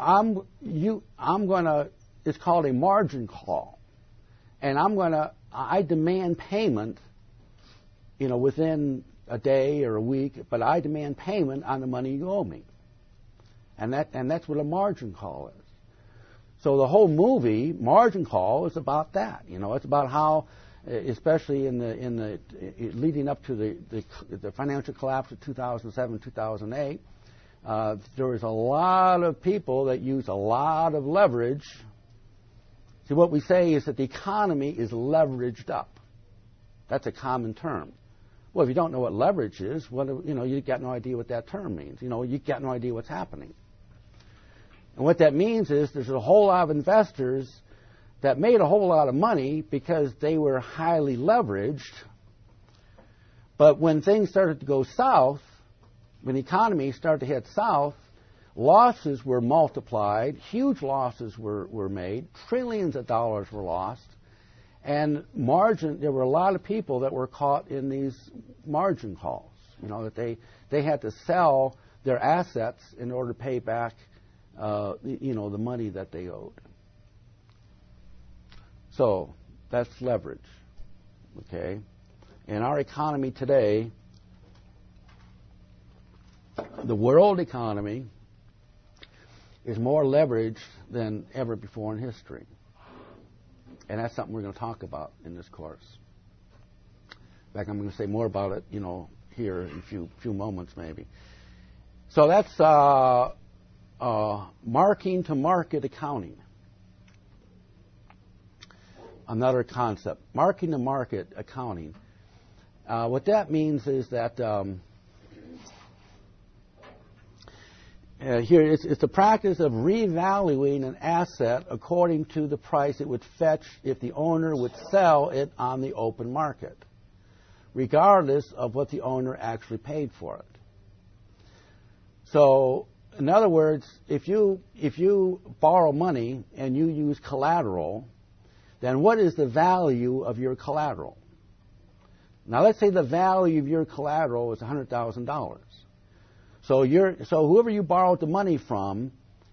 it's called a margin call, and I demand payment, within a day or a week, but I demand payment on the money you owe me, and that's what a margin call is. So the whole movie, Margin Call, is about that. It's about how, especially in the leading up to the financial collapse of 2007, 2008, there was a lot of people that used a lot of leverage. See, what we say is that the economy is leveraged up. That's a common term. Well, if you don't know what leverage is, you've got no idea what that term means. You've got no idea what's happening. And what that means is there's a whole lot of investors that made a whole lot of money because they were highly leveraged. But when things started to go south, when the economy started to head south, losses were multiplied, huge losses were made, trillions of dollars were lost, and there were a lot of people that were caught in these margin calls, that they had to sell their assets in order to pay back, the money that they owed. So that's leverage, okay? In our economy today, the world economy is more leveraged than ever before in history. And that's something we're going to talk about in this course. In fact, I'm going to say more about it, here in a few moments maybe. So that's marking to market accounting. Another concept. Marking to market accounting. What that means is that here, it's the practice of revaluing an asset according to the price it would fetch if the owner would sell it on the open market, regardless of what the owner actually paid for it. So, in other words, if you borrow money and you use collateral, then what is the value of your collateral? Now, let's say the value of your collateral is $100,000. So whoever you borrowed the money from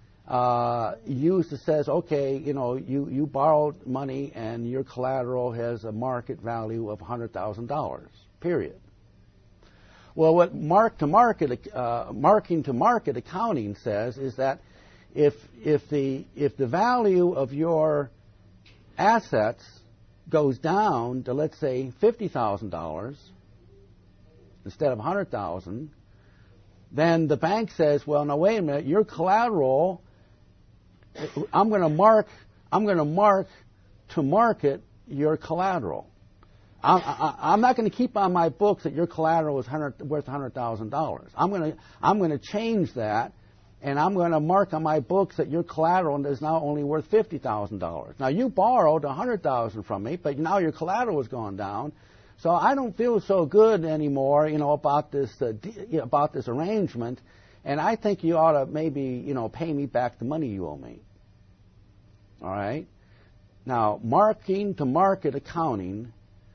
says, okay, you borrowed money and your collateral has a market value of $100,000, period. Well, what marking to market accounting says is that if the value of your assets goes down to, let's say, $50,000, instead of 100,000, then the bank says, well, now wait a minute, your collateral, I'm going to mark to market your collateral. I'm not going to keep on my books that your collateral is worth $100,000. I'm going to change that, and I'm going to mark on my books that your collateral is now only worth $50,000. Now you borrowed $100,000 from me, but now your collateral has gone down, so I don't feel so good anymore, about this arrangement, and I think you ought to maybe pay me back the money you owe me. All right. Now, marking to market accounting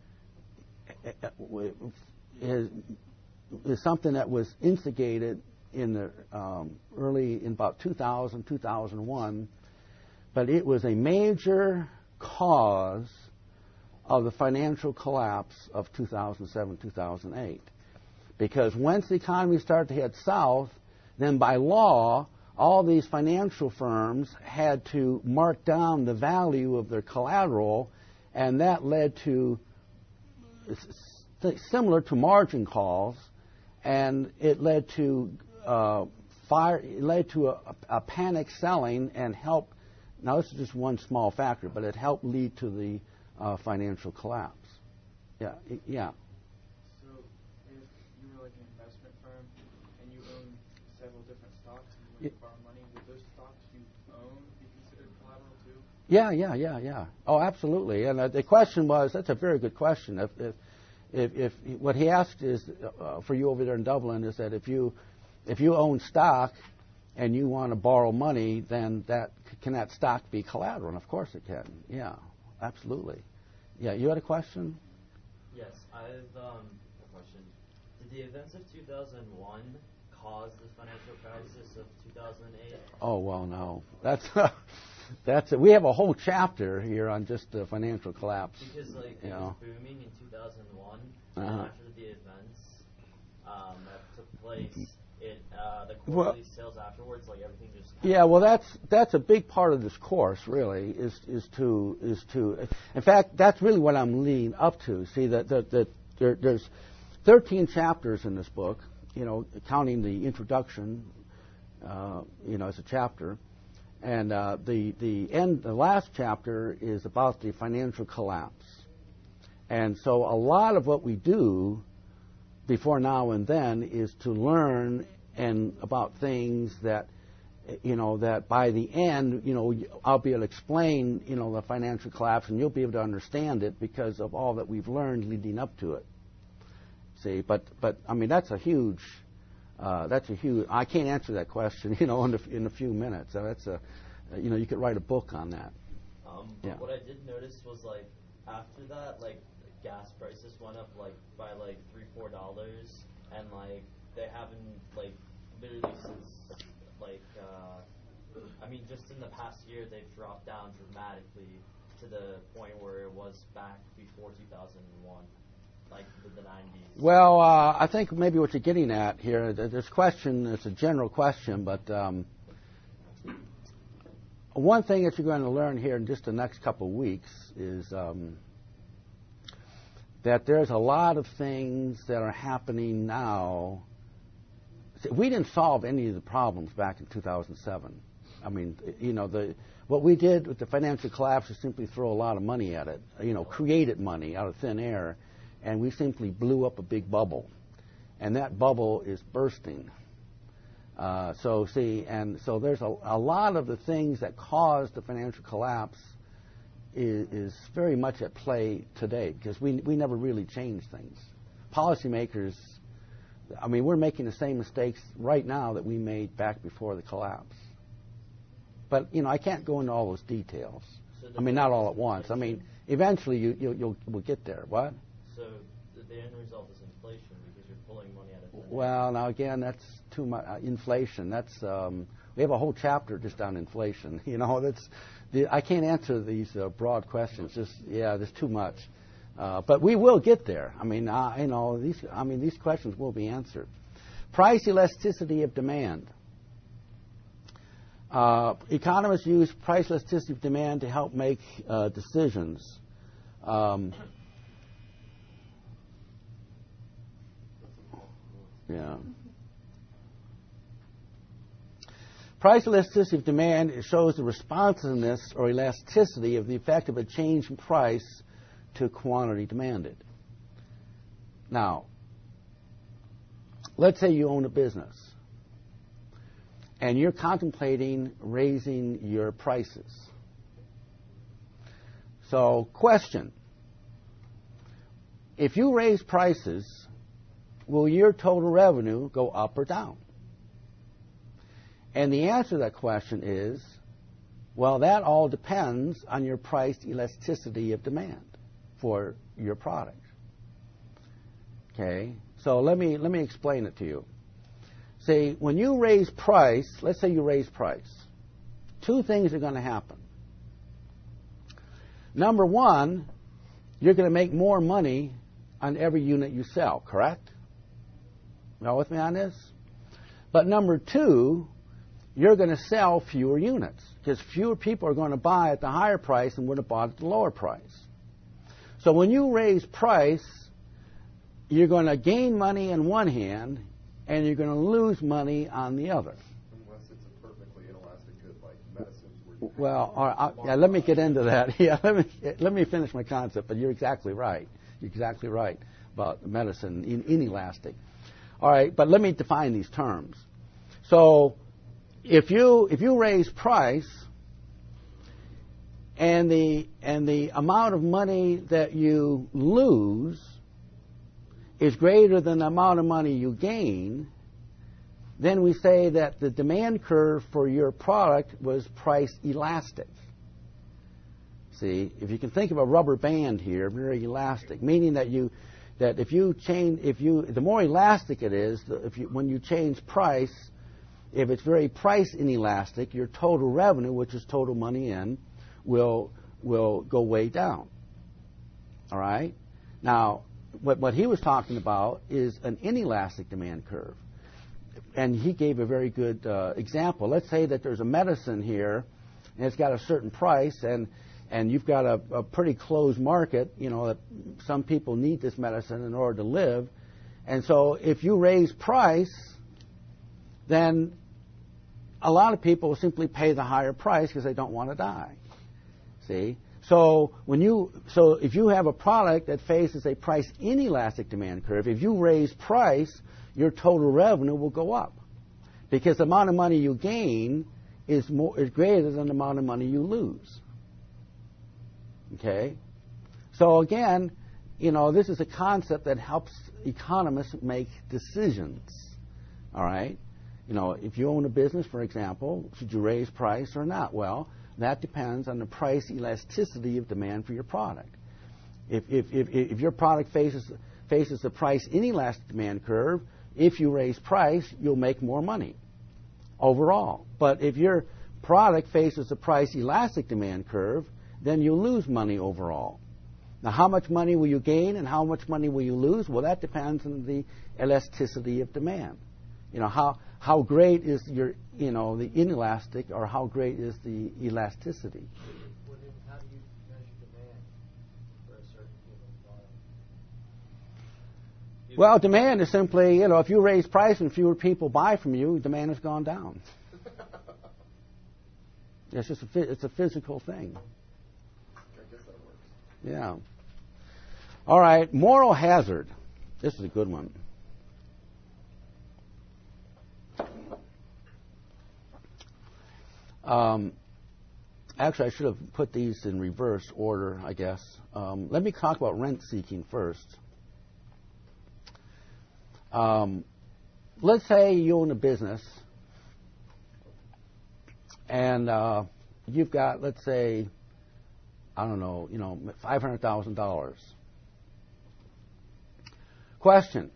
is something that was instigated in the in about 2000, 2001, but it was a major cause of the financial collapse of 2007, 2008. Because once the economy started to head south, then by law, all these financial firms had to mark down the value of their collateral, and that led to, similar to margin calls, and it led to a panic selling and helped. Now this is just one small factor, but it helped lead to the financial collapse. Yeah. So if you were like an investment firm and you own several different stocks, and when you borrow money, would those stocks you own be considered collateral too? Yeah. Oh, absolutely. And the question was, that's a very good question. If what he asked is for you over there in Dublin is that if you own stock and you want to borrow money, then can that stock be collateral? And of course it can. Yeah, absolutely. Yeah, you had a question? Yes, I have a question. Did the events of 2001 cause the financial crisis of 2008? Oh, well, no. That's we have a whole chapter here on just the financial collapse. Because it was booming in 2001, and after the events that took place, the quarterly sales afterwards, everything just. Yeah, well, that's a big part of this course, really, is to. In fact, that's really what I'm leading up to. See that there's 13 chapters in this book, counting the introduction, as a chapter. And the last chapter is about the financial collapse. And so a lot of what we do before now and then is to learn about things that, that by the end, I'll be able to explain, the financial collapse, and you'll be able to understand it because of all that we've learned leading up to it. See, but I mean, that's a huge. I can't answer that question, in a few minutes. So that's you could write a book on that. But what I did notice was after that, gas prices went up by $3-4, and they haven't literally since just in the past year they've dropped down dramatically to the point where it was back before 2001. The 90s. Well, I think maybe what you're getting at here, this question, it's a general question, but one thing that you're going to learn here in just the next couple of weeks is that there's a lot of things that are happening now. We didn't solve any of the problems back in 2007. I mean, what we did with the financial collapse is simply throw a lot of money at it, created money out of thin air. And we simply blew up a big bubble, and that bubble is bursting. So there's a lot of the things that caused the financial collapse is very much at play today because we never really changed things. Policymakers, we're making the same mistakes right now that we made back before the collapse. But I can't go into all those details. So not all at once. Eventually we'll get there. What? So the end result is inflation because you're pulling money out of thin air. Well, now again, that's too much. Inflation. That's we have a whole chapter just on inflation. I can't answer these broad questions. There's too much. But we will get there. These questions will be answered. Price elasticity of demand. Economists use price elasticity of demand to help make decisions. Yeah. Price elasticity of demand shows the responsiveness or elasticity of the effect of a change in price to quantity demanded. Now, let's say you own a business and you're contemplating raising your prices. So, question. If you raise prices, will your total revenue go up or down? And the answer to that question is, well, that all depends on your price elasticity of demand for your product. Okay? So let me explain it to you. See, when you raise price, let's say you raise price, two things are going to happen. Number one, you're going to make more money on every unit you sell, correct? You all with me on this? But number two, you're going to sell fewer units because fewer people are going to buy at the higher price than would have bought at the lower price. So when you raise price, you're going to gain money in one hand and you're going to lose money on the other. Unless it's a perfectly inelastic good like medicines. Well, yeah, let me get into that. Yeah, let me finish my concept. But you're exactly right. You're exactly right about medicine, inelastic. All right, but let me define these terms. So, if you raise price, and the amount of money that you lose is greater than the amount of money you gain, then we say that the demand curve for your product was price elastic. See, if you can think of a rubber band here, very elastic, meaning that the more elastic it is, when you change price, if it's very price inelastic, your total revenue, which is total money in, will go way down. All right? Now, what he was talking about is an inelastic demand curve. And he gave a very good example. Let's say that there's a medicine here, and it's got a certain price, and you've got a pretty closed market, that some people need this medicine in order to live. And so if you raise price, then a lot of people will simply pay the higher price because they don't want to die. See? So if you have a product that faces a price inelastic demand curve, if you raise price, your total revenue will go up because the amount of money you gain is greater than the amount of money you lose. Okay? So again, this is a concept that helps economists make decisions. All right? If you own a business, for example, should you raise price or not? Well, that depends on the price elasticity of demand for your product. If your product faces the price inelastic demand curve, if you raise price, you'll make more money overall. But if your product faces the price elastic demand curve, then you lose money overall. Now, how much money will you gain and how much money will you lose? Well, that depends on the elasticity of demand. How great is the inelastic, or how great is the elasticity? Well, then how do you measure demand for a certain given product? Well, demand is simply, if you raise price and fewer people buy from you, demand has gone down. It's just it's a physical thing. I guess that works. Yeah. All right, moral hazard. This is a good one. Actually, I should have put these in reverse order, I guess. Let me talk about rent seeking first. Let's say you own a business and you've got, let's say, $500,000. Question.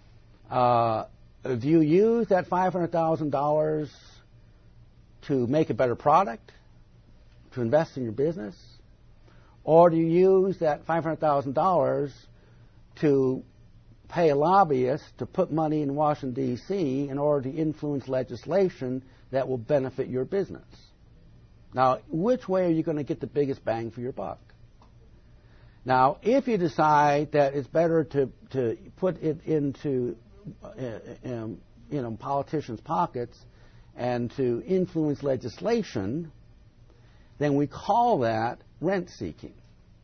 Do you use that $500,000 to make a better product, to invest in your business, or do you use that $500,000 to pay a lobbyist to put money in Washington, D.C. in order to influence legislation that will benefit your business? Now, which way are you going to get the biggest bang for your buck? Now, if you decide that it's better to put it into politicians' pockets and to influence legislation, then we call that rent seeking.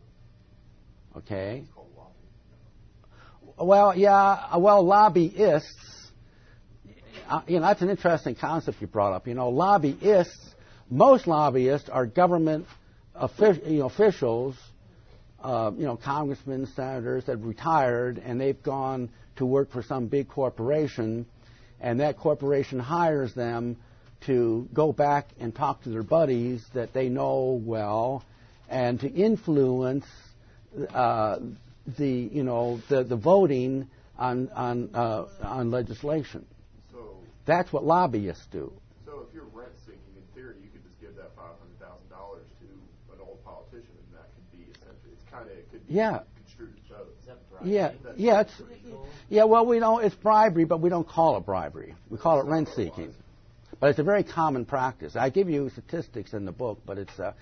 Okay? Well, yeah, lobbyists, that's an interesting concept you brought up. Lobbyists, most lobbyists are government officials, congressmen, senators that have retired, and they've gone to work for some big corporation, and that corporation hires them to go back and talk to their buddies that they know well, and to influence the voting on legislation. So that's what lobbyists do. So if you're rent seeking, in theory, you could just give that $500,000 to an old politician, and that could be essentially it could be construed as both. Is that bribery? Well, it's bribery, but we don't call it bribery. We call it rent seeking. But it's a very common practice. I give you statistics in the book, but it's a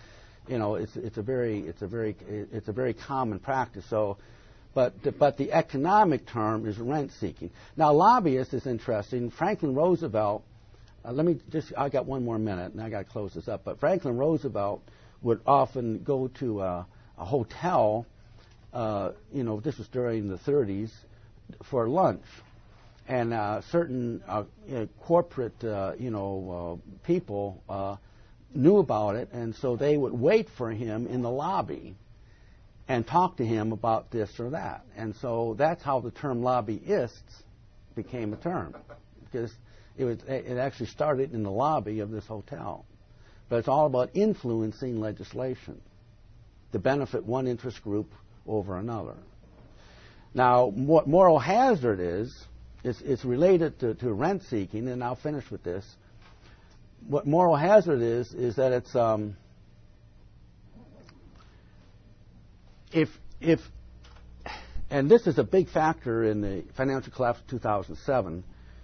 very common practice. So, but the economic term is rent seeking. Now, lobbyist is interesting. Franklin Roosevelt. I got one more minute, and I got to close this up. But Franklin Roosevelt would often go to a hotel. This was during the 30s for lunch. And certain corporate, people knew about it, and so they would wait for him in the lobby and talk to him about this or that. And so that's how the term lobbyists became a term, because it actually started in the lobby of this hotel. But it's all about influencing legislation to benefit one interest group over another. Now, what moral hazard is, it's related to rent seeking, and I'll finish with this. What moral hazard is that it's if and this is a big factor in the financial collapse of 2007.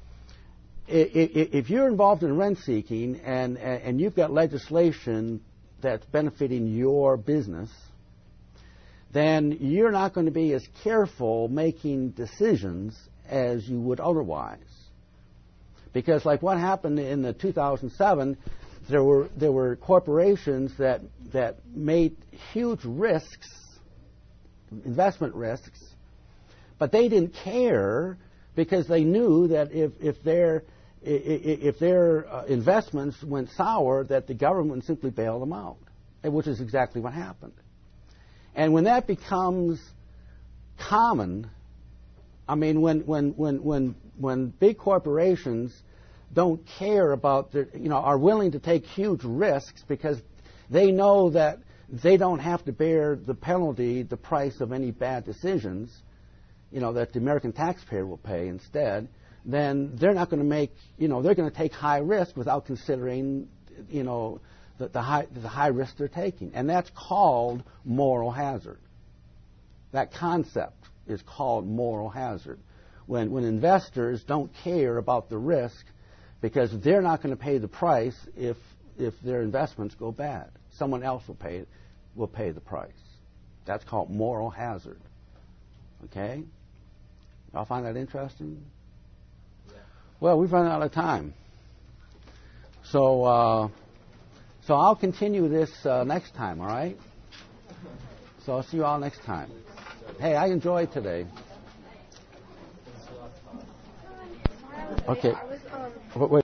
If you're involved in rent seeking and you've got legislation that's benefiting your business, then you're not going to be as careful making decisions as you would otherwise. Because like what happened in the 2007, there were corporations that made huge risks, investment risks, but they didn't care because they knew that if their investments went sour, that the government would simply bail them out, which is exactly what happened. And when that becomes common, I mean, when big corporations don't care about are willing to take huge risks because they know that they don't have to bear the penalty, the price of any bad decisions, that the American taxpayer will pay instead, then they're not going to make, they're going to take high risk without considering, the high risk they're taking. And that's called moral hazard. That concept is called moral hazard. When investors don't care about the risk because they're not going to pay the price if their investments go bad. Someone else will pay the price. That's called moral hazard. Okay? Y'all find that interesting? Yeah. Well, we've run out of time. So I'll continue this next time, all right? So I'll see you all next time. Hey, I enjoyed today. Okay. Wait.